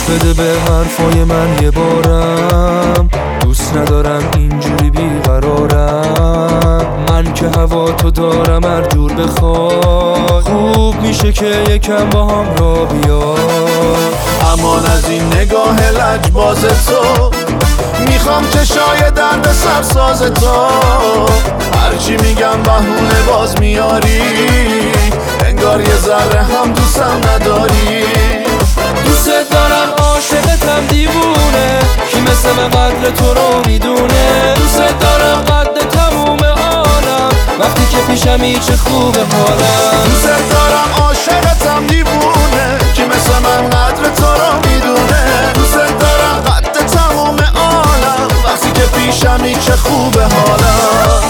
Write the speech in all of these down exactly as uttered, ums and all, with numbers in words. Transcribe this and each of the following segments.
بده به حرفای من یه بارم، دوست ندارم اینجوری بیقرارم. من که هوا تو دارم هر جور بخوای، خوب میشه که یکم با هم را بیای. امان از این نگاه لجباز تو، میخوام چشای درد سرساز تو. هرچی میگم بهونه باز میاری، انگار یه ذره هم دوستم نداری. دوست دارم عاشقتم دیوونه، کی مثل من قدر تو رو میدونه. دوست دارم قد تموم عالم، وقتی که پیشمی چه خوبه حالم. دوست دارم عاشقتم دیوونه، کی مثل من قدر تو رو میدونه. دوست دارم قد تموم عالم، وقتی که پیشمی چه خوبه حالم.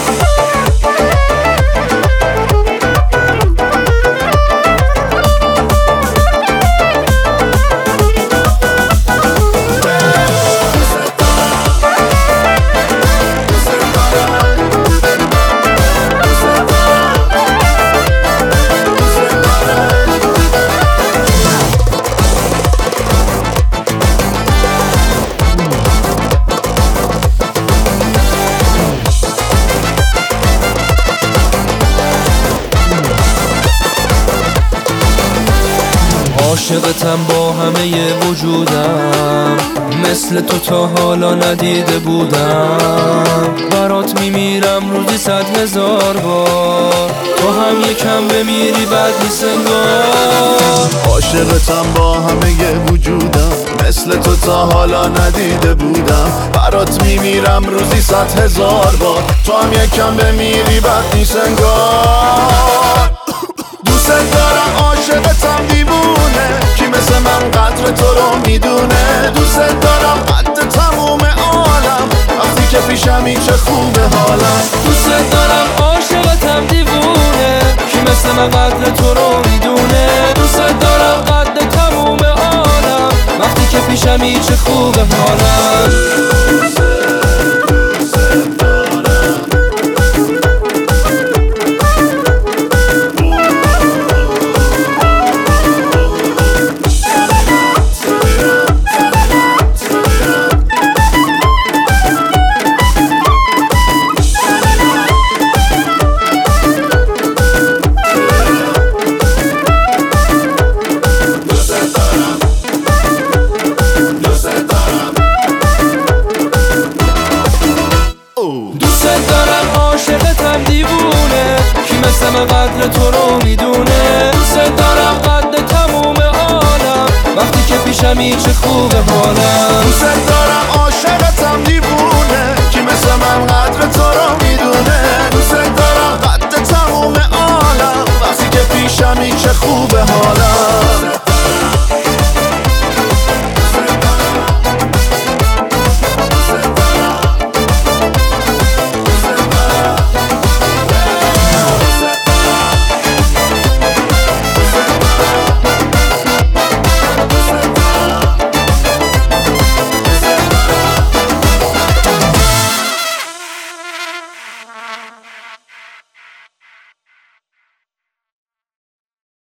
عاشقتم با همه وجودم، مثل تو تا حالا ندیده بودم. برات میمیرم روزی صد هزار بار، تو هم یکم بمیری بد نیست انگار. عاشقتم با همه وجودم، مثل تو تا حالا ندیده بودم. برات میمیرم روزی صد هزار بار، تو هم یکم بمیری بد نیست انگار. دوست دارم عاشقتم دیوونه، کی مثل من قدر تو رو میدونه. دوست دارم قد تموم عالم، وقتی که پیشمی چه خوبه حالم. دوست دارم عاشقتم دیوونه، کی مثل من قدر تو رو میدونه. دوست دارم قد تموم عالم، وقتی که پیشمی چه خوبه حالم. دوست دارم عاشقتم دیوونه، کی مثل من قدر تو رو میدونه. دوست دارم قد تموم عالم، وقتی که پیشمی چه خوبه حالم. دوست دارم عاشقتم دیوونه، کی مثل من قدر تو رو میدونه. دوست دارم قد تموم عالم، وقتی که پیشمی چه خوبه حالم.